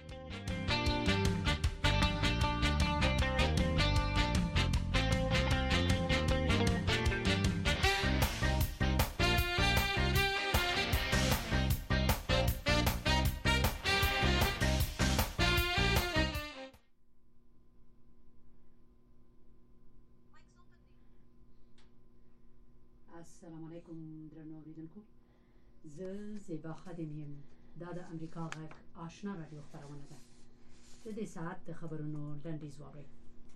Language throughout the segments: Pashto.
السلام علیکم درنو اوریدونکو، زه زیبا خادم یم. دا د امریکا غږ آشنا رادیو خپرونه ده. د دې ساعت د خبرونو لنډیز واورئ.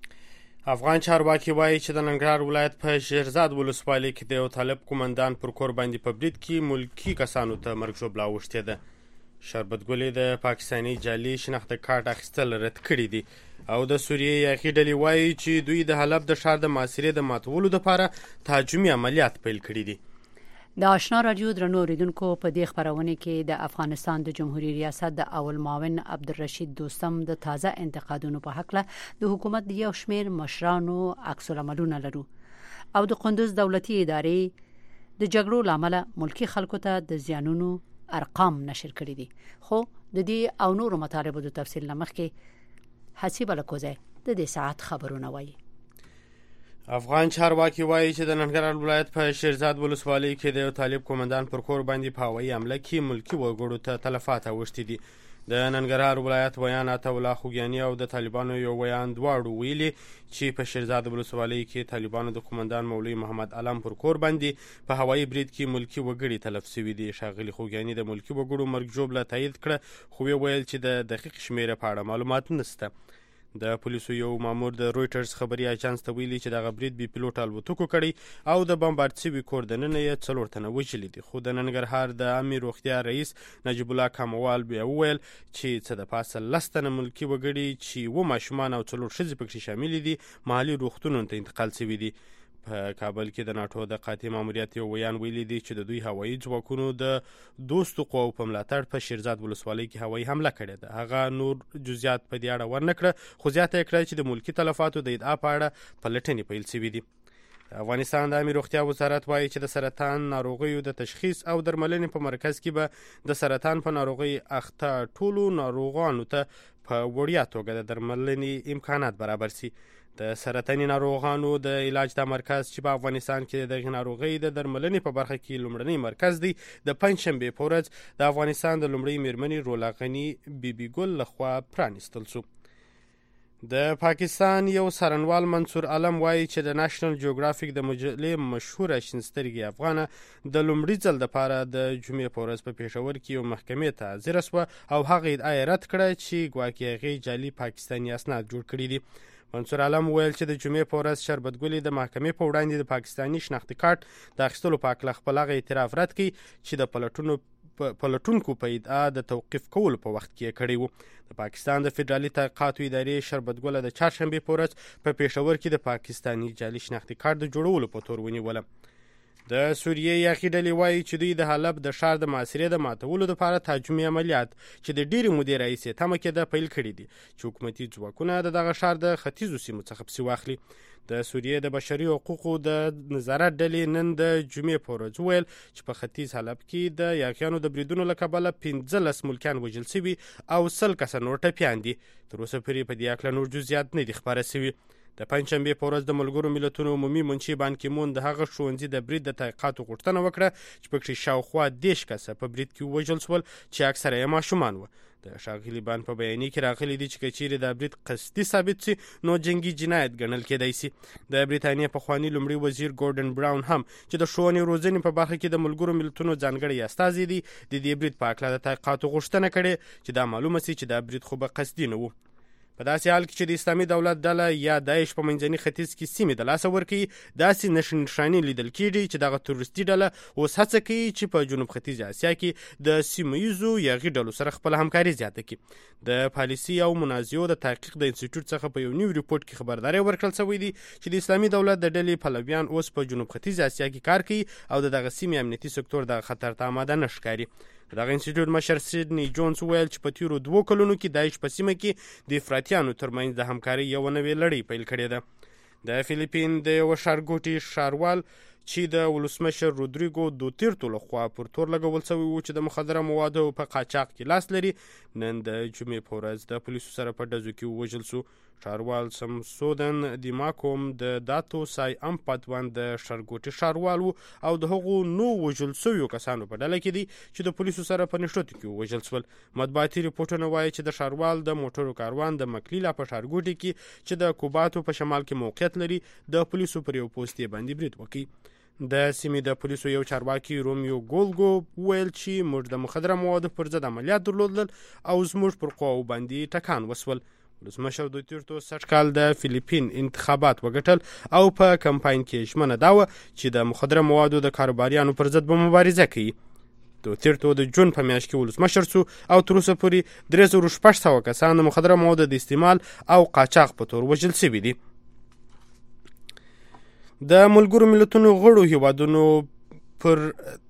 افغان چارواکي وایي چې د ننګرهار ولایت په شیرزاد ولسوالۍ کې د یو طالب قومندان پر کور باندې په برید کې ملکي کسانو ته مرګ ژوبله اوښتې ده. شربت ګلې د پاکستاني جعلي شناخته کارت اخیستل رد کړي دي او د سوریې یاغي ډلې وایي چې دوی د حلب د ښار د محاصرې د ماتولو لپاره تهاجمي عملیات پیل کړي دي. د آشنا رادیو درنو اوریدونکو، په دې خبرونه کې د افغانستان د جمهوریت ریاست د اول معاون عبدالرشید دوستم د تازه انتقادونو په حق له د حکومت د یو شمېر مشرانو عکس العملونه لرو او د قندوز دولتي ادارې د جګړو لامل ملکی خلکو ته د زیانونو ارقام نشر کړي دي. خو د دې او نورو مطالبو د تفصیل لمخکې حسیب الکوزه د دې ساعت خبرونه وایي. افغان چارواکي وایي چې د ننګرهار ولایت په شیرزاد ولسوالۍ کې د یو طالب قومندان پر کور باندې په هوایي حمله کې ملکي وګړو ته تلفات اوښتي دي. د ننګرهار ولایت ویان عطا الله خوګیاني او د طالبانو یو ویان دواړو ویلي چې په شیرزاد ولسوالۍ کې طالبانو د قومندان مولوي محمد علم پر کور باندې په هوایي برید کې ملکي وګړي تلف شوي دي. ښاغلي خوګیاني د ملکي وګړو مرګ ژوبله تایید کړه، خو ویل چې د دقیق شمیره په اړه معلومات نشته. د پولیسو یو مامور د رویټرز خبري اژانس ته ویلي چې دغه برید بې پیلوټ الوتکو کړی او د بمبارد شوي کور دننه یې 4 تنه وژلي دي. خو د ننګرهار د عامې روغتیا رئیس نجیب الله کاموال بیا وویل چې څه د پاسه 10 تنه ملکي وګړي چې 7 ماشومان او 4 ښځې پکې شامل دي محلي روغتونونو ته انتقال شوي دي. په کابل کې د ناټو د قاطع ماموریت یو ویان ویلي دی چې د دوی هوایي ځواکونو د دوستو قواو په ملاتړ په شیرزاد ولسوالۍ کې هوایي حمله کړې ده. هغه نور جزئیات په دې اړه ورنه کړه، خو زیاته یې کړه چې د ملکي تلفاتو د ادعا په اړه پلټنې پیل شوي دي. افغانستان د عامې روغتیا وزارت وایي چې د سرطان ناروغیو د تشخیص او درملنې په مرکز کې به د سرطان په ناروغۍ اخته ټولو ناروغانو ته په وړیا توګه د درملنې امکانات برابر شي. د سرطاني ناروغانو د علاج دا مرکز چې په افغانستان کې د دغې ناروغۍ د درملنې په برخه کې لومړنی مرکز دی، د پنجشنبې په ورځ د افغانستان د لومړۍ میرمنې رولا غني بیبي ګل لخوا پرانیستل شو. د پاکستان یو څارنوال منصور عالم وایي چې د ناشنل جیوګرافیک د مجلې مشهوره شینسترګي افغانه د لومړي ځل دپاره د جمعې په ورځ په پېښور کې یو محکمې ته حاضره شوه او هغه ادعا یې رد کړه چې ګواکې هغې جعلي پاکستاني اسناد جوړ کړي دي. منصور عالم وویل چې د جمعې په ورځ شربت ګلې د محکمې په وړاندې د پاکستاني شناخته کارت د اخیستلو په هکله خپل هغه اعتراف رد کړي چې د پلټونکو په ادعا د توقیف کولو په وخت کې یې کړی و. د پاکستان د فدرالي تحقیقاتو ادارې شربت ګله د چهارشنبې په ورځ په پېښور کې د پاکستاني جعلي شناخته کارت د جوړولو په تور ونیوله. د سوریې یاغي ډلې وایي چې دوی د حلب د ښار د محاصرې د ماتولو لپاره تهاجمي عملیات چې د ډېرې مودې راهیسې تمه کېده پیل کړي دي چې حکومتي ځواکونه د دغه ښار د ختیځو سیمو څخه پسې واخلي. د سوریې د بشري حقوقو د نظارت ډلې نن د جمعې په ورځ وویل چې په ختیځ حلب کې د یاغیانو د بریدونو له کبله 15 ملکیان وژل شوي او 100 کسه نور ټپیان دي. تر اوسه پورې په دې هکله نور جزئیات نه دي خپاره شوي. د پنجشنبې په ورځ د ملګرو ملتونو عمومي منشي بان کی مون د هغه ښوونځي د برید د تحقیقاتو غوښتنه وکړه چې پکې شاوخوا 10 کسه په برید کې ووژل شول چې اکثره یې ماشومان وو. د ښاغلي بان په بیانیه کې راغلي دي چې که چیرې دا برید قصدي ثابت شي نو جنګي جنایت ګڼل کېدی شي. د برېټانیا پخواني لومړي وزیر ګورډن براون هم چې د ښوونې روزنې په برخه کې د ملګرو ملتونو ځانګړی استازی دی د دې برید په هکله د تحقیقاتو غوښتنه کړې چې دا معلومه شي چې دا برید خو به قصدي نه و. په داسې حال کې چې د اسلامي دولت ډله یا داعش په منځني ختیځ کې سیمې د لاسه ورکوي، داسې نښانې لیدل کېږي چې دغه تروریستي ډله اوس هڅه کوي چې په جنوب ختیځ اسیا کې د سیمه ییزو یاغي ډلو سره خپل همکاري زیاته کړي. د پالیسي او منازعو د تحقیق د انسټیټیوټ څخه په یو نوي ریپورټ کې خبرداری ورکړل شوی دی چې د اسلامي دولت د ډلې پلویان اوس په جنوب ختیځ اسیا کې کار کوي او دغه سیمې امنیتي سکتور د خطر ته آماده نه ښکاري. دغه انسټیټیوټ مشر سیدني جونز وویل چې په تیرو 2 کلونو کې داعش په سیمه کې د افراطیانو ترمنځ د همکارۍ یوه نوې لړۍ پیل کړې ده. د فلیپین د یوه ښارګوټي ښاروال چې د ولسمشر رودریګو دوتیرتو لخوا پر تور لګول شوی و چې د مخدره موادو په قاچاق کې لاس لري، نن د جمعې په ورځ د پولیسو سره په ډزو کې ووژل شو. ښاروال سمسودن دیماکوم د داتو سای امپاتوان د شرګوټي ښاروال و او د هغو نو وژل شویو کسانو په ډله کې دي چې د پولیسو سره په نښتو کې ووژل شول. مطبوعاتي رپورټونه وایي چې د ښاروال د موټرو کاروان د مکلیلا په ښارګوټي کې چې د کوباتو په شمال کې موقعیت لري د پولیسو پر یو پوستې باندې برید وکړي. د سیمې د پولیسو یو چارواکي رومیو ګولګو ویل چې موږ د مخدره موادو پر ضد عملیات درلودل او زموږ پر قواو باندې ټکان وسول. ولسمشر دوتیرتو سږ کال د فیلیپین انتخابات وګټل او په کمپاین کې ژمنه دا وه چې د مخدره موادو د کاروباریانو پر ضد به مبارزه کوي. دوتیرتو د جون په میاشت کې ولسمشر شو او تر اوسه پورې 3600 کسان د مخدره موادو د استعمال او قاچاق په تور وژل شوي دي. د ملګرو ملتونو غړو هیوادونو پر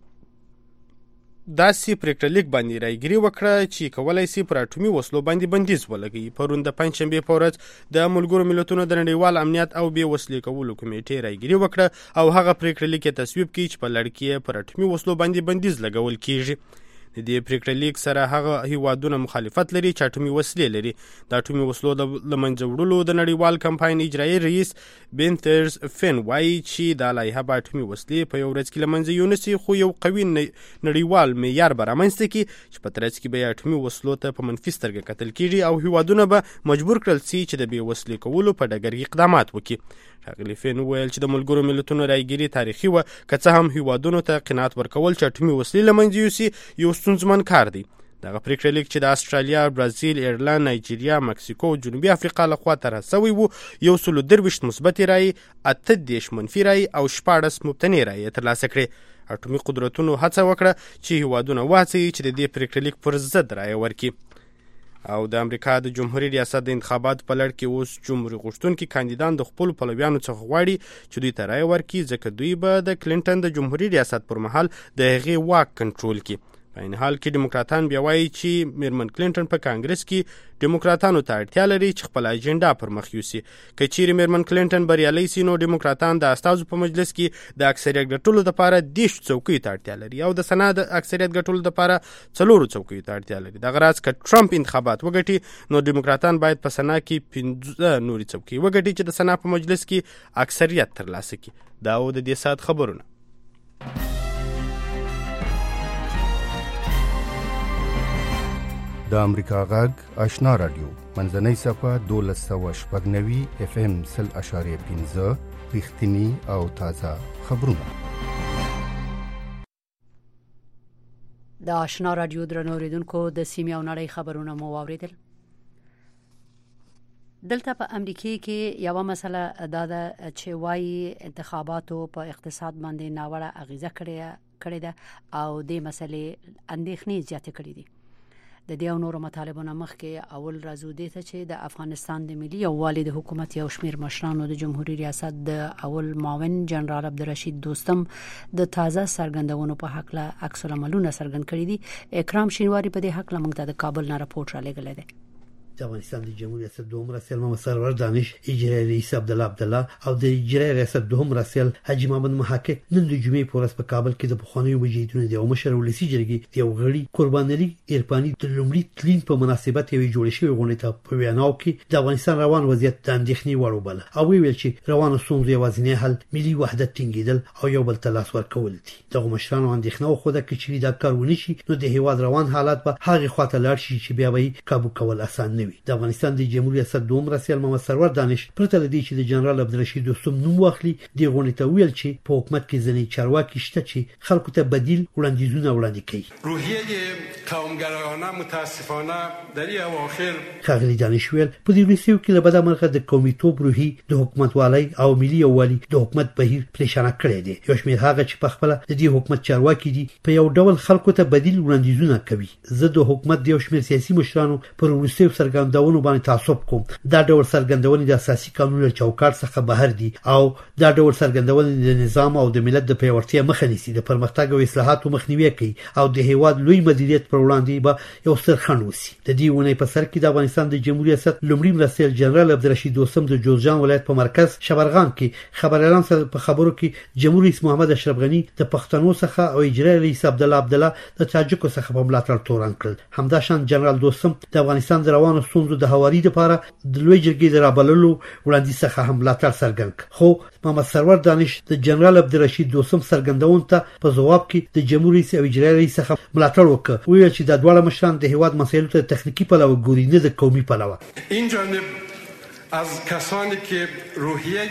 داسې پریکړه لیک باندې رایګیري وکړه چې کولای شي پر اټومي وسلو باندې بندیز ولګوي. پرون د پنجشنبې په ورځ د ملګرو ملتونو د نړیوال امنیت او بې وسلې کولو کمیټې رایګیري وکړه او هغه پریکړه لیک تصویب کړي چې په لړ کې پر اټومي وسلو باندې بندیز لګول کیږي. د دې پریکړه لیک سره هغه هیوادونه مخالفت لري چې اټومي وسلې لري. د اټومي وسلو د منځه وړلو د نړیوال کمپاین اجرایي رئیس بینترز فین وایي چې دا لایحه به اټومي وسلې په یو ورځ کې له منځه یونیسي، خو یو قوي نړیوال معیار به رامنځته کړي چې په ترڅ کې به اټومي وسلو ته په منفي سترګه کتل کیږي او هیوادونه به مجبور کړل شي چې د بې وسلې کولو په ډګر کې اقدامات وکړي. ښاغلي فین وویل چې د ملګرو ملتونو رایګیري تاریخي وه، که څه هم هیوادونو ته قناعت ورکول چې اټومي وسلې له منځه یوسي یو ستونزمن کار دی. دغه پریکړه لیک چې د استرالیا، برازیل، ایرلند، نایجیریا، مکسیکو او جنوبي افریقا لخوا طرح شوی و، 123 مثبتې رایې، 18 منفي رایې او 14 مبتني رایې ترلاسه کړې. اټومي قدرتونو هڅه وکړه چې هیوادونه وهڅوي چې د دې پریکړه لیک پر ضد رایه ورکړي. او د امریکا د جمهوریت ریاست د انتخاباتو په لړ کې اوس جمهوریت غوښتونکي کاندیدان د خپلو پلویانو څخه غواړي چې دوی ته رایه ورکړي، ځکه دوی به د کلینټن د جمهوریت ریاست پر مهال د هغې واک کنټرول کړي. په این حال کې ډیموکراتان بیا وایي چې میرمن کلینټن په کانګرس کې ډیموکراتانو ته اړتیا لري چې خپل اجنډا پر مخ یوسي. که چیرې میرمن کلینټن بریالۍ سي نو ډیموکراتان د استازو په مجلس کې د اکثریت ګټلو لپاره 10 څوکیو ته اړتیا لري او د سنا د اکثریت ګټلو لپاره 4 څوکیو ته اړتیا لري. دغه راز که ټرمپ انتخابات وګټي نو ډیموکراتان باید په سنا کې 15 نورې څوکۍ وګټي چې د سنا په مجلس کې اکثریت ترلاسه کړي. دا و د دې ساعت خبرونه. د امریکا غږ آشنا رادیو منځنۍ صفحه 1290 FM 0.5 رښتینی او تازه خبرونه. د آشنا رادیو درنو اوریدونکو د سیمې او نړۍ خبرونه مو واوریدل. دلته په امریکا کې یو مسله دا ده چې وايي انتخاباتو په اقتصاد باندې ناوړه اغیزه کړې ده او د مسلې اندېښنې زیاتې کړې دي. د دې او نورو مطالبونو مخکې اول راځو دې ته چې د افغانستان د ملي یووالي د حکومت یو شمېر مشرانو د جمهوریت ریاست د اول معاون جنرال عبدالرشید دوستم د تازه څرګندونو په حق له عکس العملونه څرګند کړي دي. اکرام شینواری په دې حق له موږ ته د کابل نه راپورټ را لېږلی دی. د افغانستان د جمهوریت ریاست دوم رئیس محمد سرور دانش، اجرایي رئیس عبدالله او د اجرایي ریاست دوم رئیس حاجی محمد محقق نن د جمعې په ورځ په کابل کې د پخوانیو مجاهدینو د یو مشر ولسی جرګې د یو غړي قربان علي عرفاني د لومړي تلین په مناسبت یوې جوړې شوې غونډې ته په ویناو کې د افغانستان روان وضعیت د اندېښنې وړ وباله او ویل چې روانه ستونزو یوازینی حل ملي وحدت ټینګېدل او یو بل ته لاس ورکول دي. دغه مشرانو اندېښنه وښوده چې دا کار ونه شي نو د هیواد روان حالات به هغې خواته لاړ شي چې بیا به قابو کول اسان نه وي. د افغانستان د جمهوریت ریاست دوم رئیس محمد سرور دانش پرته لدی چې د جنرال عبدالرشید دوستم نوم واخلي د غونډې ته ویل چې په حکومت کې ځینې چارواکي شته چې خلکو ته بدیل وړاندیزونه وړاندې کوي. روحیه قومگرایانه متاسفانه در این اواخر ښاغلي دانش ویل په دې وروستیو کې له بده مرغه د قومیتوب روحي د حکومتوالۍ او ملي یووالي د حکومت بهیر پریشانه کړی دی. یو شمېر هغه چې په خپله د دې حکومت چارواکي دي په یو ډول خلکو ته بدیل وړاندیزونه کوي. زه د حکومت د یو شمېر سیاسي مشرانو پر وروستیو څرګندونو څرګندونو باندې تعصب کوم. دا ډول څرګندونې د اساسي قانون چوکاټ څخه بهر دي او دا ډول څرګندونې د نظام او د ملت د پیاوړتیا مخه نیسي، د پرمختګ او اصلاحاتو مخنیوي کوي او د هیواد لوی مدیریت پر وړاندې به یو ستر خنډ وسی. د دې ونې په سر کې د افغانستان د جمهوریت ریاست لومړي مرستیال جنرال عبدالرشید دوستم د جوزجان ولایت په مرکز شبرغان کې خبريالان سره په خبرو کې جمهوریت رئیس محمد اشرف غنی د پښتنو څخه او اجرایي رئیس عبدالله د تاجکو څخه په ملاتړ تورن کړل. همداشان جنرال دوستم د افغانستان د روانو ستونزو د هواري لپاره د لوی جرګې د رابللو وړاندیز څخه هم ملاتړ څرګند کړ. خو محمد سرور دانش د جنرال عبدالرشید دوستم څرګندون ته په جواب کې د جمهوریت رئیس او اجرایي رئیس څخه ملاتړ وکړ. ویل چې د دواړه مشران د هیواد مسایلو ته تخنیکی پلوه ګوري، نه د قومي پلوه. این جانب از کسانی که روحیه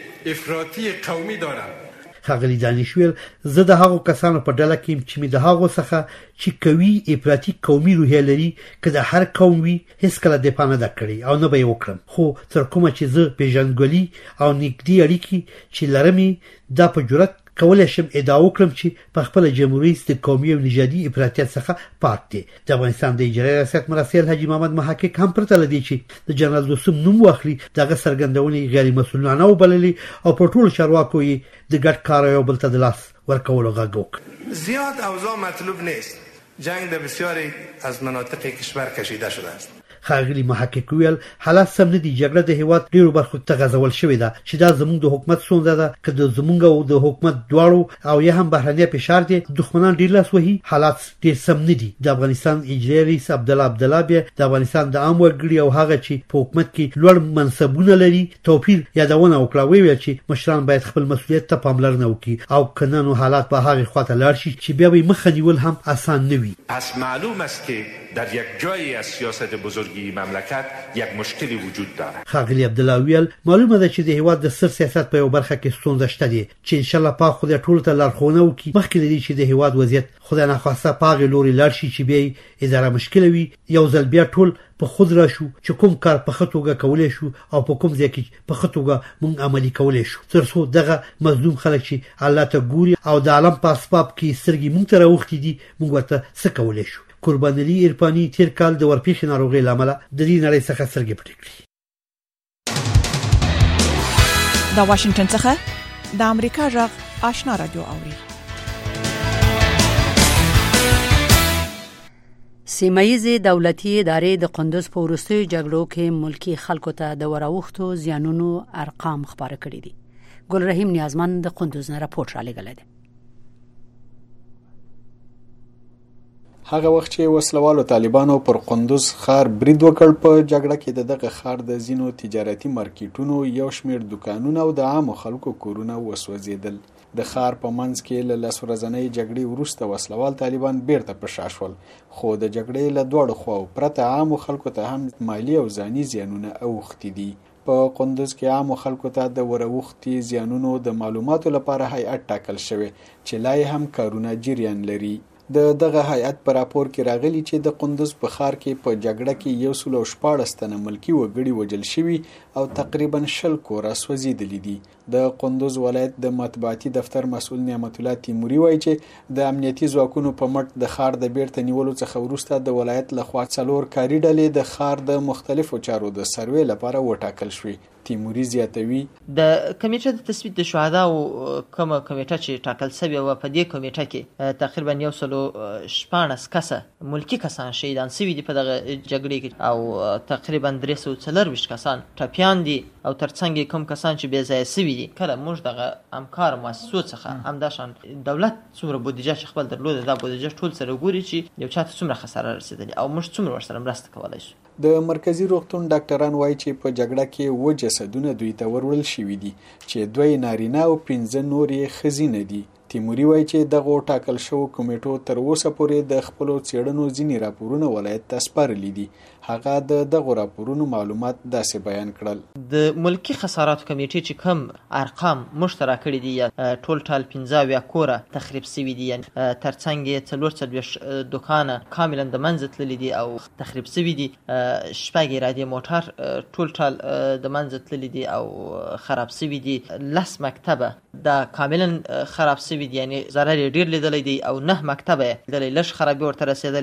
افراطی قومی دارند. ښاغلي دانشور زه د هغو کسانو په ډله کې چې می د هغو څخه چې کوي افراطي قومي روحیه لري که د هر قوم وي هیڅ کله دفاع نه کړی او نه به وکړم. خو تر کومه چې زه پیژندګلوي او نږدې اړیکې چې لرم دا په جرأت کولای شم ادعا وکړم چې په خپل جمهوریت د قومي او نژادي افراطیت څخه پاک دي. د افغانستان د اجرایي ریاست مرستیال حاجی محمد محقق هم پرته لدی چې د جنرال دوستم نوم واخلي دغه څرګندونې غیر مسؤلانه وبللي او په ټولو چارواکو یې د ګډ کار یو بل ته د لاس ورکولو غږ وکړ. زیاد اوضاع مطلوب نیست. جنگ در بسیاری از مناطق کشور کشیده شده است. ښاغلي محقق ویل حالات سم نه دي. جګړه د هیواد ډیرو برخو ته غځول شوې ده چې دا زموږ د حکومت ستونزه ده که د زموږ او د حکومت دواړو او یا هم بهرنی فشار دي. دښمنان ډیر لاس وهي. حالات ډیر سم نه دي. د افغانستان اجرایي رئیس عبدالله بیا د افغانستان د عام وګړي او هغه چې په حکومت کې لوړ منصبونه لري توپیر یادونه وکړه. ویل چې مشران باید خپل مسؤلیت ته پاملرنه وکړي او کنه نو حالات په هغه خواته لاړ شي چې بیا به مخه نیول هم آسان نه وي. پس معلوم است که در یک جایی از سیاست بزرگی مملکت یک مشکلی وجود دارد. ښاغلي عبدالله ویل معلومه ده چې د هیواد د سر سیاست په یو برخه کې ستونزه شته دي چې ان شاء الله پاک خدای ټول ته لارښوونه وکړي. مخکې لري چې د هیواد وضعیت خدای نه خواسته پاغه لوري لاړ شي چې بیا اداره مشکل وي. یو ځل بیا ټول په خود را شو چې کوم کار په خطوګه کولای شو او په کوم ځای کې په خطوګه مونږ عملي کولای شو تر څو دغه مظلوم خلک چې الله ته ګوري او د عالم په اسباب کې سترګې مونږ ته راوختي دي مونږ ورته څه کولای شو. قربان علي ارپاني تیر کال د ورپېښې ناروغۍ لامل د دې نړۍ څخه سترګې پټې کړې. د واشنگټن څخه د امریکا غږ آشنا رادیو اوري. سیمایي دولتي ادارې د قندوز په وروستیو جګړو کې ملکی خلکو ته د وراوښتو زیانونو ارقام خبره کړي دي. ګل رحیم نیازمن د قندوز نه راپور را لګلې ده. هغه وخت چې وسلوالو طالبانو پر قندوز ښار برید وکړ په جګړه کې دغه ښار د زینو تجارتي مارکیټونو یو شمېر دکانونه او د عامو خلکو کورونه وسوځېدل. د ښار په منځ کې له لس ورځنۍ جګړې وروسته وسلوال طالبان بیرته په شا شول، خو د جګړې له دواړو خواو پرته عامو خلکو ته هم مالي او ځاني زیانونه اوښتي دي. په قندوز کې عامو خلکو ته د وراوښتي زیانونو د معلوماتو لپاره هیئت ټاکل شوی چې لا یې هم کارونه جریان لري. دغه هیئت په راپور کې راغلی چې د قندوز په ښار کې په جګړه کې 114 تنه ملکی وګړي وژل شوي او تقریبا 20 کوره سوځېدلي دي. د قندوز ولایت د مطبوعاتي دفتر مسؤل نعمت الله تیموري وایي چې د امنیتي ځواکونو په مټ د ښار د بیرته نیولو څخه وروسته د ولایت لخوا 4 کاري ډلې د ښار د مختلفو چارو د سروې لپاره وټاکل شوې. تیموري زیاتوي د کمیټه د تثبیت د شهدا او کومه کمیټه چې ټاکل شوی و په دې کمیټه کې تقریبا 114 کسه ملکی کسان شهیدان شوي دي په دغه جګړې کې او تقریبا 340 کسان ټپیان دي او ترڅنګ کوم کسان چې بې ځایه شوي دي. کله موږ دغه همکار مؤسسو څخه همداشان دولت څومره بودیجه چې خپل درلوده دا بودیجه ټول سره ګوري چې یو چاته څومره خساره رسیدلی او موږ څومره ورسره مرسته کولای شو. د مرکزی روغتون ډاکټران وایي چې په جګړه کې و جسدونه دوی ته ورول شوي دي چې 2 نارینه او 15 نور یې ښځینه دي. تیموري وایي چې دغه ټاکل شو کمیټو تر اوسه پورې د خپلو څېړنو ځینې راپورونه ولایت ته سپارلي دي. هغه دغه راپورونو معلومات داسې بیان کړل. د ملکی خساراتو کمیټې چې کوم ارقام مشترک کړي دي ټول ټال 15 کوره تخریب شوي دي، ترڅنګ 44 دکانه کاملا د منځ تللي دي او تخریب شوي دي، 8 رادیو موټر ټول ټال د منځ تللي دي او خراب شوي دي، 10 مکتبه دا کاملا خراب شوي دي یعنی ضرر ډیر لیدلی دی او 9 مکتبه د لږ خرابي ورته رسیدلې ده.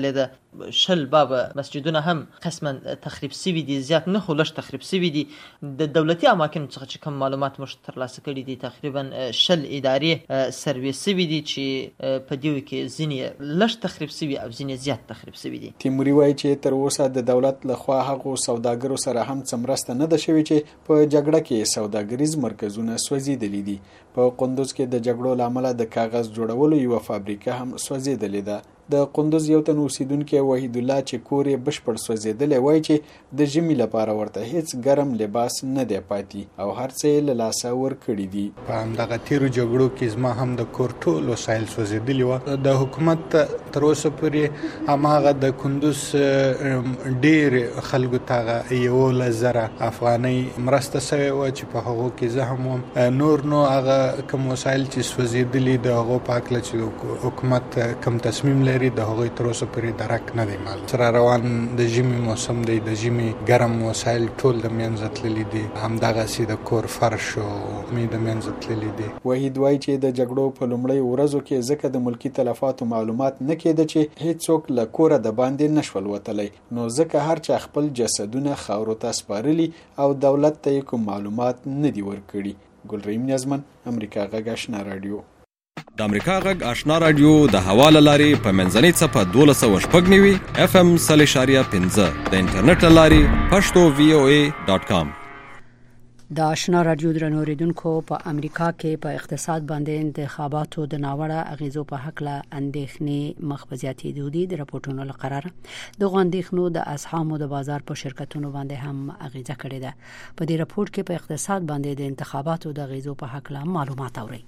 شل باب مسجدونه هم قسما تخریب شوي دي، زیات نه خو لږ تخریب شوي دي. د دولتي اماکن څخه چې کوم معلومات موږ ترلاسه کړي دي تقریبا شل ادارې سرویس شوي دي چې په دې کې ځینې لږ تخریب شوي او ځینې زیات تخریب شوي دي. تیموري وایي چې تر اوسه د دولت لخوا هغو سوداګرو سره هم څه مرسته نه ده شوې چې په جګړه کې سوداګریز مرکزونه سوځېدلي دي. په قندوز کې د جګړو له امله د کاغذ جوړولو یوه فابریکه هم سوځېدلې ده. د قندوز یو تن اوسیدونکی وحید الله چې کور یې بشپړ سوځېدلی وایي چې د ژمي لپاره ورته هیڅ ګرم لباس نه دی پاتې او هر څه یې له لاسه ورکړي دي. په همدغه تیرو جګړو کې زما هم د کور ټول وسایل سوځېدلي وه. د حکومت تر اوسه پورې هماغه د کندوز ډېر خلکو ته هغه 11,000 افغانۍ مرسته سوې وه چې په هغو کې زه هم وم. نور نو هغه کوم وسایل چې سوځېدلي د هغو په هکله چې حکومت کوم تصمیم لري د هغوی تر اوسه پورې درک نه دی معلوم. سره روان د ژمي موسم دی، د ژمي ګرم وسایل ټول د منځه تللي دي، همدغسې د کور فرش او مې د منځه تللي دي. وحید وایي چې د جګړو په لومړۍ ورځو کې ځکه د ملکي تلفاتو معلومات نه کېده چې هیڅوک له کوره د باندې نشول وتلی، نو ځکه هر چا خپل جسدونه خاورو ته سپارلي او دولت ته یې کوم معلومات نه دي ورکړي. ګلرحیم نیازمن، امریکا غږ آشنا رادیو. د امریکا غږ آشنا رادیو د هوا له لارې په منځنۍ څپه 1290 FM 0.5 د انټرنیټ له لارې پښتو voa.com. د آشنا رادیو درنو اوریدونکو، په امریکا کې په اقتصاد باندې انتخاباتو د ناوړه اغیزو په حق له اندېښنې مخ په زیاتېدو دي. د راپورټونو له قراره دغه اندېښنو د اسهامو د بازار په شرکتونو باندې هم اغیزه کړې ده. په دې راپورټ کې په اقتصاد باندې د انتخاباتو د اغیزو په حق له معلومات اوري.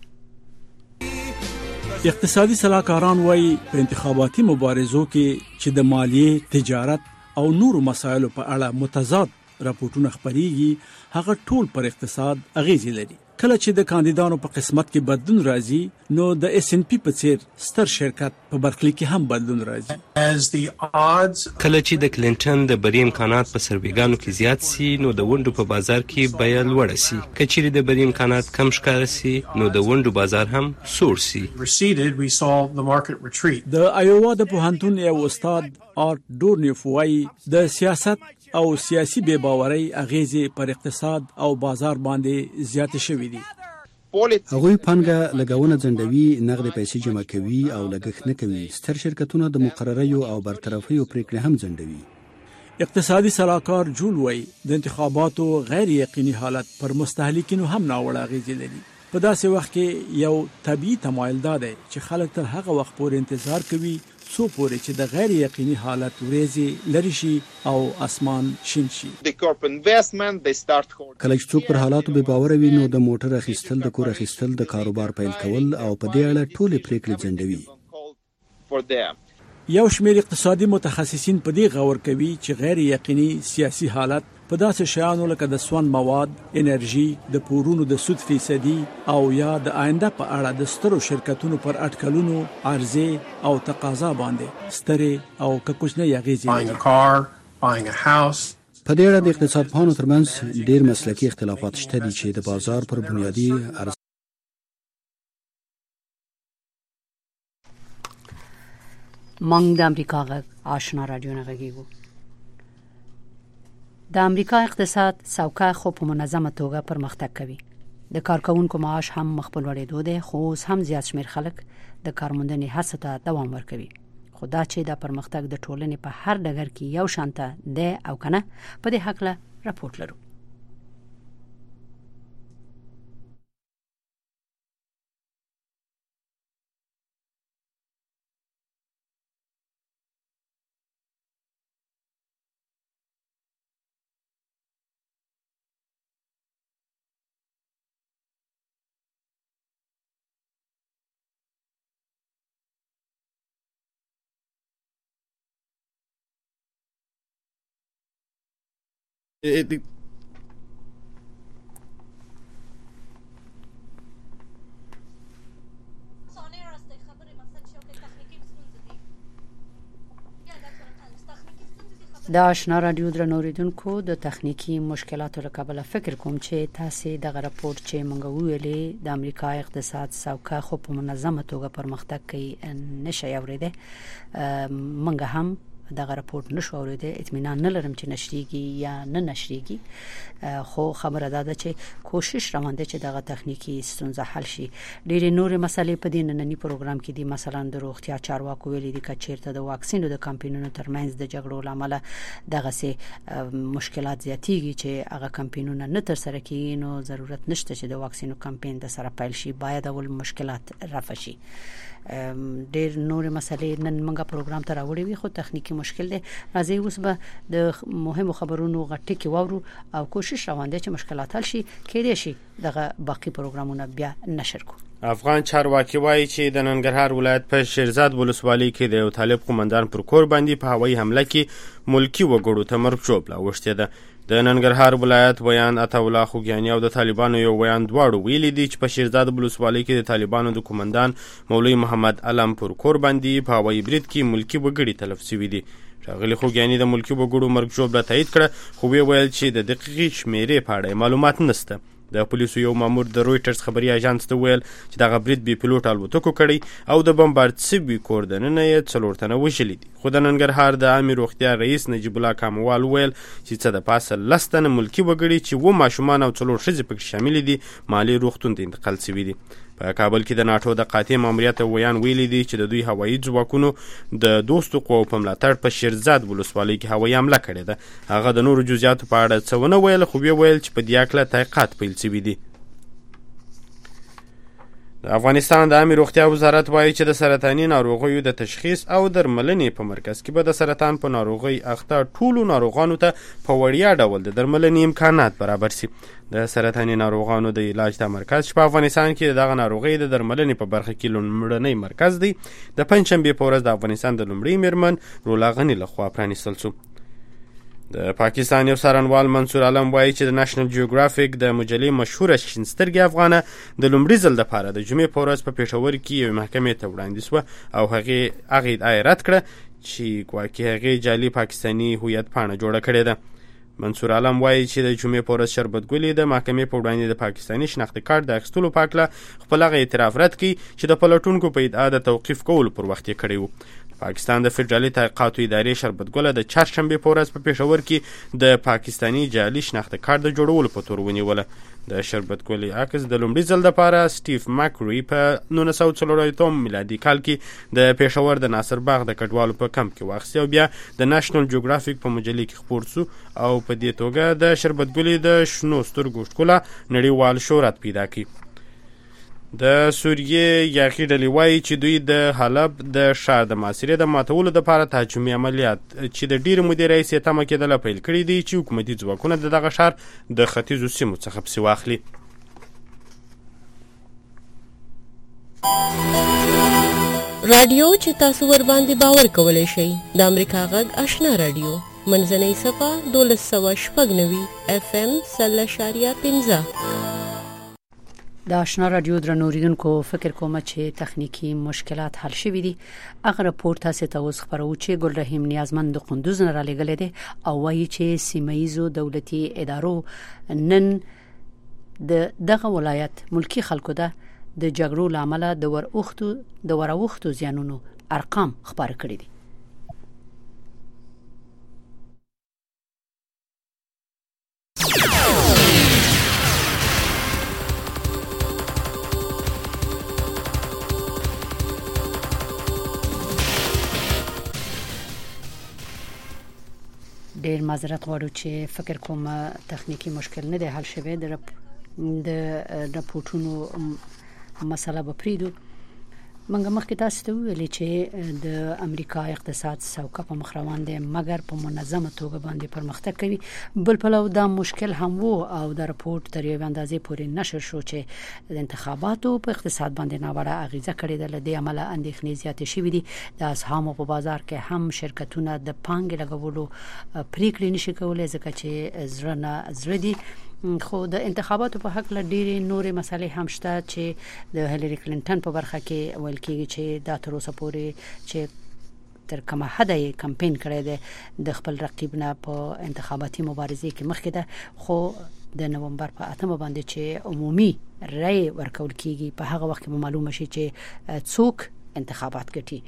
اقتصادي صلاحکاران وایي په انتخاباتي مبارزو کې چې د مالیې، تجارت او نورو مسایلو په اړه متضاد راپورټونه خپريږي، هغه ټول پر اقتصاد اغیزه لري. کله چې د کاندیدانو په قسمت کې بدلون راځي، نو د S&P په څیر ستر شرکت په برکلی کې هم بدلون راځي. کله چې د کلینټن د بری امکانات په سرویګانو کې زیات سي، نو د ونډو په بازار کې بیه لوړه سي. که چیرې د بری امکانات کم ښکاره سي، نو د ونډو بازار هم سوړ سي. د ایووا د پوهنتون یو استاد آرت ډورنیف وایي د سیاست او سیاسي بے باورۍ اغیزې پر اقتصاد او بازار باندې زیات شوې دي. هغوی پانګه لګونه ځنډوي، نغد پیسې جمع کوي او لګښت نه کوي. ستر شرکتونه د مقرریو او برطرفیو پریکړې هم ځنډوي. اقتصادي صلاحکار جول وایي د انتخاباتو غیر یقیني حالت پر مستهلکینو هم ناوړه اغیزې لري. په داسې وخت کې یو طبيعي تمایل دا دی چې خلک تر هغه وخت پورې انتظار کوي څو پورې چې د غیر یقیني حالت ورېځې لري شي او اسمان شین شي. کله چې څوک پر حالاتو بې باوره وي، نو د موټر اخیستل، د کور اخیستل، د کاروبار پیل کول او په دې اړه ټولې پریکړې ځنډوي. یو شمېر اقتصادي متخصصین په دې غور کوي چې غیر یقیني سیاسي حالت په داسې شیانو لکه د سون مواد، انرژي، د پورونو د سود فیصدي او یا د آینده په اړه د سترو شرکتونو پر اټکلونو، عرضه او تقاضا باندې سترې او کوچنۍ اغیزې لري. په دې اړه د اقتصادپوهانو ترمنځ ډېر مسلکي اختلافات شته دي چې د بازار پر بنیادي مونږ د امریکا غږ آشنا رادیو نه غږیږو. د امریکا اقتصاد سوکه خو په منظمه توګه پرمختګ کوي. د کارکونکو معاش هم مخ په لوړېدو دی، خو اوس هم زیات شمېر خلک د کارموندنې هڅو ته دوام ورکوي. خو دا چې د پرمختګ د ټولنې په هر ډګر کې یو شانته دی او کنه، په دې هکله راپورټ لرو. د آشنا رادیو درنو اوریدونکو، د تخنیکی مشکلاتو له کبله فکر کوم چې تاسو دغه راپور چې مونږ ویلې د امریکا اقتصاد سوکه خو په منظمه توګه پرمختګ کوي نشي اوریده. مونږ هم دغه راپورټ نشو اوریدل اطمینان نه لرم چې نشریږي یا نه نشریږي خو خبره ده چې کوشش روان دي چې دغه تخنیکی ستونزه حل شي ډېر نور مسلې په دې نننی پروګرام کې دي مثلا د روغتیا چارواکو ویلي دي چې چیرته د واکسینو د کمپاینونو ترمنځ د جګړو لامل دغه سي مشکلات زیاتېږي چې هغه کمپاینونه نه تر سره کیږي نو ضرورت نشته چې د واکسینو کمپاین د سره پیل شي باید اول مشکلات رفع شي ډېر نور مسلې نن موږ پروګرام ته راوړې وي خو تخنیکی مشکل دی راځي اوس به د مهمو خبرونو غټي کې وورو او کوشش روان دي چې مشکلات حل شي کېدې شي دغه باقي پروګرامونه بیا نشر کو افغان چارواکي وایي چې د ننګرهار ولایت په شیرزاد ولسوالۍ کې د یو طالب قومندان پر کور باندې په هوایي حمله کې ملکی وګړو ته مرګ ژوبله اوښتې ده د ننګرهار ولایت ویان عطاالله خوګیاني او د طالبانو یو ویان دواړو ویلي دي چې په شیرزاد ولسوالۍ کې د طالبانو د قومندان مولوي محمد علم پر کور باندې په هوایي برید کې ملکی وګړي تلف شوي دي ښاغلي خوګیاني د ملکی وګړو مرګ ژوبله تایید کړه خو ویل چې د دقیقې شمیرې په اړه معلومات نشته د پولیسو یو مامور د رويټرز خبري اژانس ته ویل چې دغه برید بي پيلوټ الوتکو کړی او د بمبارد سوي کور دننه یې 4 تنه وژلي دي خو د ننګرهار د عامه روغتیا رئیس نجیب الله کاموال ویل چې څه د پاسه لستنه ملکی وګړي چې و ماشومان او 4 ښځې پکې شامل دي مالی روغتون ته انتقال شوي دي په کابل کې د ناتو د قاطع ماموریت ویان ویلي دي چې د دوی هوایي ځواکونو د دوستو قوو په ملاتړ په شیرزاد ولسوالۍ کې هوایي حمله کړې ده هغه د نورو جزئیاتو په اړه څه ونه ویل خو ویل چې په دې اړه تحقیقات پیل شوي دي د افغانستان د عامه روغتیا وزارت وایي چې د سرطاني ناروغیو د تشخیص او درملنې په مرکز کې به د سرطان په ناروغي اخته ټولو ناروغانو ته په وړیا ډول د درملنې امکانات برابر شي د سرطاني ناروغانو د علاج د مرکز په افغانستان کې دغه ناروغي د درملنې په برخه کې لومړنی مرکز دی د پنځشنبه په ورځ د افغانستان د لومړي میرمن رولا غنی لخوا پرانیستل شو د پاکستان یو څارنوال منصور عالم وایي چې د نېشنل جیوګرافیک د مجلې مشهوره شین سترګې افغانه د لومړي ځل لپاره د جمعې په ورځ په پېښور کې یو محکمې ته وړاندې شوه او هغې ادعا رد کړه چې ګواکې هغې جعلي پاکستاني هویت پاڼه جوړه کړې ده منصور عالم وایي چې د جمعې په ورځ شربت ګلي د محکمې په وړاندې د پاکستاني شناختی کارت د اخیستلو په هکله خپل هغه اعتراف رد کړي چې د پلټونکو په ادعا د توقیف کولو پر وخت یې کړی و پاکستان د فدرالي تحقیقاتو ادارې شربت ګله د چهارشنبې په ورځ په پېښور کې د پاکستاني جعلي شناخته کارت د جوړولو په تور ونیوله د شربت ګلې عکس د لومړي ځل لپاره سټیف ماکري په 1940 میلادي کال کې د پېښور د ناصر باغ د کډوالو په کمپ کې واخیستی او بیا د نېشنل جیوګرافیک په مجلې کې خپور شو او په دې توګه د شربت ګلې د شنو سترګو ښکلا نړیوال شهرت پیدا کړي د سوریې یاقي ډلې وایي چې دوی د حلب د ښار د محاصرې د ماتولو دپاره تهاجمي عملیات چې د ډېرې مودې راهیسې تمه کېدله پیل کړي دي چې حکومتي ځواکونه د دغه ښار د ختیځو سیمو څخه پسې واخلي رادیو چې تاسو ور باندې باور کولی شئ د امریکا غږ آشنا رادیو منځنۍ صفه 1296 FM 0.15 د آشنا رادیو درنوریدونکو فکر کوم چې تخنیکی مشکلات حل شوي دي هغه راپور تاسو ته اوس خبرو چې ګل رحیم نیازمند د قندوز نه را لګلې دي او وایي چې سیمایزو دولتي ادارو نن دغه ولایت ملکی خلکو ده د جګړو لامل د وراوختو زیانونو ارقام خبر کړي دي ډیر معذرت غواړو چې فکر کوم تخنیکی مشکل نه دی حل شوی د راپورټونو مسله به پریدو منګه مخکې تاسو ته ویلي چې د امریکا اقتصاد سوکه په مخ روان دی مګر په منظمه توګه باندې پرمختګ کوي بل پلو دا مشکل هم وو او د راپورټ تر یو اندازې پورې نشر شو چې د انتخاباتو په اقتصاد باندې ناوړه اغیزه کړې ده لدې عمله اندېښنې زیاتې شوې دي د اسهامو په بازار کې هم شرکتونه د پانګې لګولو پریکړې نشي کولای ځکه چې زړه نه زړه دي خو د انتخاباتو په حق له ډېرې نورې مسلې هم شته چې د هیلری کلینټن په برخه کې ویل کېږي چې دا تر اوسه پورې چې تر کومه حده یې کمپاین کړی دی د خپل رقیب نه په انتخاباتي مبارزې کې مخکې ده خو د نومبر په 8 باندې چې عمومي رای ورکول کېږي په هغه وخت کې معلومه شي چې څوک انتخابات ګټي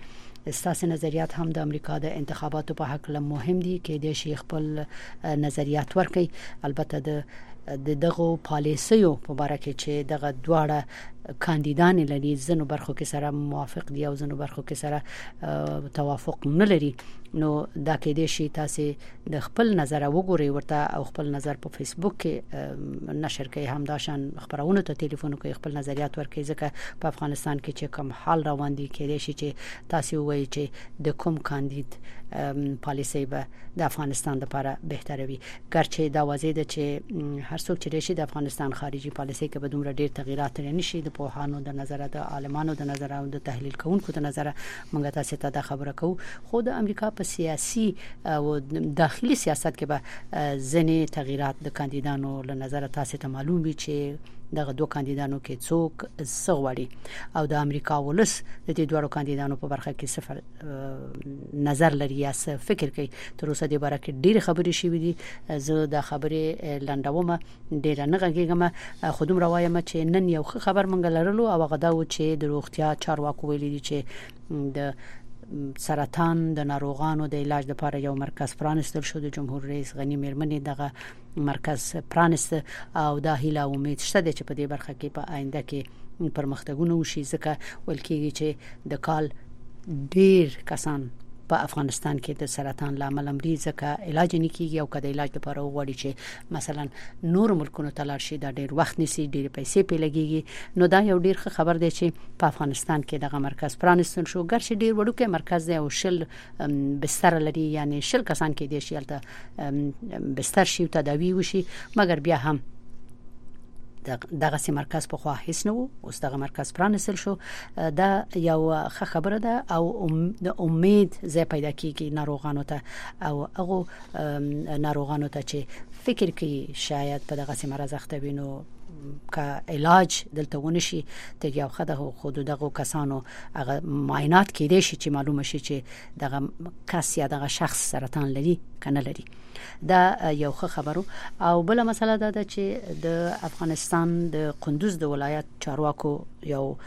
ستاسو نظریات هم د امریکا د انتخاباتو په حق له مهم دي کې د شیخ خپل نظریات ورکړي. البته د دغه پالیسیو په اړه کې چې دغه دواړه کاندیدان لري زنو برخو کې سره موافق دي او زنو برخو کې سره توافق نه لري، نو دا کې د شي تاسو د خپل نظر وګورئ ورته او خپل نظر په فیسبوک کې نشر کړئ، هم داشان خبرونه ته ټلیفون کوي خپل نظریات ورکړئ، ځکه په افغانستان کې چې کوم حال روان دي کې د شي چې تاسو وایي چې د کوم کاندید پالیسي به د افغانستان لپاره بهتره وي. ګرچې دا واضح ده چې هر څوک چې راشي د افغانستان خارجي پالیسي کې به دومره ډیر تغیرات نشي، د پوهانو د نظر، د عالمانو د نظر او د تحلیل کوونکو د نظر موږ تاسو ته دا خبره کوو. خو د امریکا په سیاسي او داخلي سیاست کې به ځینې تغیرات د کاندیدانو له نظر تاسو ته معلوم وي چې دغه دوه کاندیدانو کې څوک څه غواړي او د امریکا ولس د دې دوه کاندیدانو په برخه کې صفر نظر لري یا څه فکر کوي. تر اوسه د باره کې ډېر خبرې شوې دي، زه د خبرې لنډوم ډېر نه غږیږم، خو دومره وایم چې نن یو خبر مونږ لرلو او هغه دا و چې د روغتیا چارواکو ویلي دي چې د سرطان د ناروغانو د علاج لپاره یو مرکز پرانستل شو. د جمهور رئیس غنی میرمنې دغه مرکز پرانست او دا هیله او امید شته چې په دې برخه کې په آینده کې پرمختګونه وشي، ځکه ویل کېږي چې د کال ډیر کسان په افغانستان کې د سرطان لامل مري، ځکه علاج نه کیږي او کله علاج لپاره وغواړي چې مثلا نور ملکونو ته لاړ شي دا ډیر وخت نیسي، ډیر پیسې په لګيږي. نو دا یو ډیر خبر دی چې په افغانستان کې دغه مرکز پرانستل شو. ګرچې ډیر وړوکی مرکز دی او شل بستر لري، یعنی شل کسان کې دی شي البته بستر شي تداوی وشي، مګر بیا هم دغه سي مرکز په خوا هیڅ نه وو، اوس دغه مرکز پرانستل شو. دا یو ښه خبره ده او د امید زه پیدا کیږي ناروغانو ته او هغه ناروغانو ته چې فکر کوي شاید په دغه سي مرز اخته وینو که علاج دلته ونشي ته یو خدای خود دغه کسانو هغه معاینات کېدې شي چې معلومه شي چې دغه کس یا دغه شخص سرطان لري کنه لري. دا یو ښه خبرو. او بل مسله دا ده چې د افغانستان د قندوز د ولایت چارواکو یو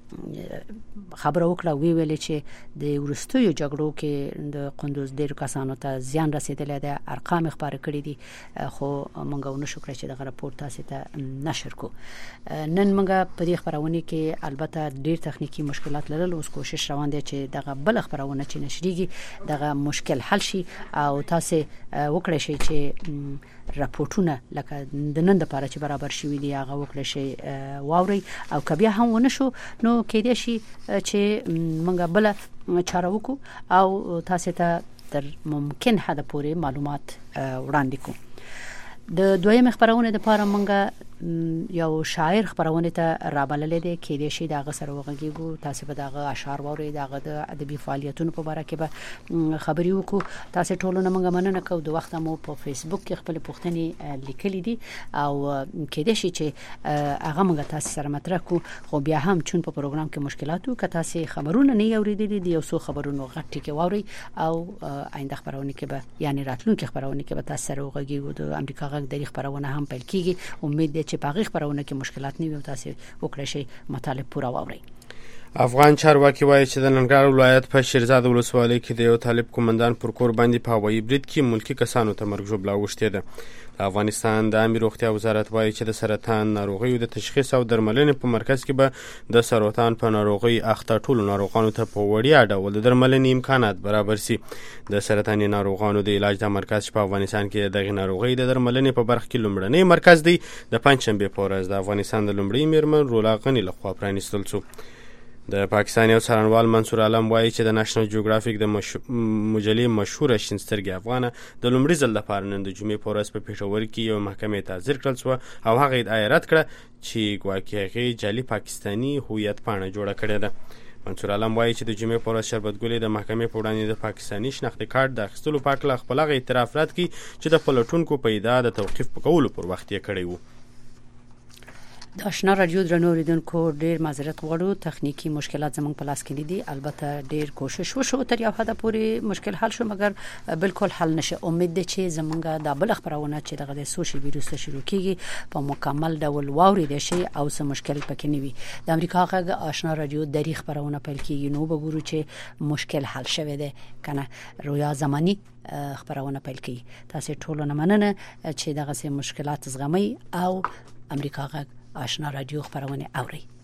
خبره وکړه، ویل چې د ورستیو جګړو کې د قندوز ډیر کسانو ته زیان رسیدلی دی، ارقام خبره کړي دي، خو مونږ ونه شو کړی چې دغه راپور تاسو ته نشر کو. نن مونږ په دې خبرونه کې البته ډیر تخنیکی مشکلات لرل، اوس کوشش روان دي چې دغه بل خبرونه چې نشریږي دغه مشکل حل شي او تاسو وکړئ شي چې راپورټونه لکه د نن د لپاره چې برابر شوي دي هغه وکړئ شي واوري، او کبیا هم ونه شو نو کېدې شي چې مونږ بل چاره وکړو او تاسو ته تر ممکن حد پورې معلومات وړاندې کوو. د دویم خبرونه د لپاره مونږ یو شاعر خبرونه ته رابللې ده، کېدې شي دا غسر وغږیږو، تاسو به دغه اشعار ووري، دغه د ادبي فعالیتونو په اړه کې به خبري وکړو. تاسو ټولو نه مونږ مننه کوو، د وخت مو په فیسبوک کې خپل پوښتنې لیکلې دي او کېدې شي چې هغه مونږ تاسو سره مطرح کو، خو بیا هم چون په پروګرام کې مشکلات وو، که تاسو خبرونه نه اوریدلې دي یو څو خبرونه غټ کې واوري او آینده خبرونه کې به یعنی راتلونکي خبرونه کې به تاسو سره وغږیږو. د امریکا غږ د خبرونه هم پیل کیږي، امید چې په خبرونه کې مشکلات نه وي او تاسو وکړئ شي مطالب پورا واورئ. افغان چارواکي وایي چې د ننګرهار ولایت په شیرزاد ولسوالۍ کې د یو طالب قومندان پر کور باندې په هوایي برید کې ملکی کسانو ته مرګ ژوبله اوښتې ده. افغانستان د عامه روغتیا وزارت وایي چې د سرطان ناروغیو د تشخیص او درملنې په مرکز کې به د سرطان په ناروغي اخته ټولو ناروغانو ته په وړیا ډول د درملنې امکانات برابر شي. د سرطاني ناروغانو د علاج د مرکز په افغانستان کې دغه ناروغي د درملنې په برخه کې لومړنی مرکز دی. د پنځشنبه په ورځ د افغانستان د لومړي میرمن رولا غنی لخوا پرانیستل شو. د پاکستان یو څارنوال منصور عالم وایي چې د نېشنل جیوګرافیک د مجلې مشهوره شین سترګې افغانه د لومړي ځل لپاره نن د جمعې په ورځ په پېښور کې یو محکمې ته حاضر کړل شوه او هغه ادعا رد کړه چې ګواکې هغې جعلي پاکستاني هویت پاڼه جوړه کړې ده. منصور عالم وایي چې د جمعې په ورځ شربت ګلې د محکمې په وړاندې د پاکستاني شناختي کارت د اخیستلو په هکله خپل هغه اعتراف رد کړي چې د پلټونکو په ادعا د توقیف په کولو پر وخت یې کړی و. د آشنا رادیو درنو اوریدونکو ډیر معذرت غواړو تخنیکی مشکلات زموږ په لاس کې دي البته ډیر کوشش وشو تر یو حد پورې مشکل حل شو مګر بالکل حل نشه امید ده چې زمونږ د بل خبرونه چې دغه سوشل ویروس شروع کیږي په مکمل ډول واورید شي او څه مشکل پکې نه وي د امریکا غږ آشنا رادیو د خبرونه پیل کیږي نو وګورو چې مشکل حل شوه ده کنه رویا زمانی خبرونه پیل کی تاسو ټول نه مننه چې دغه مشکلات زغمي او امریکا غږ آشنا رادیو خبرونه اوري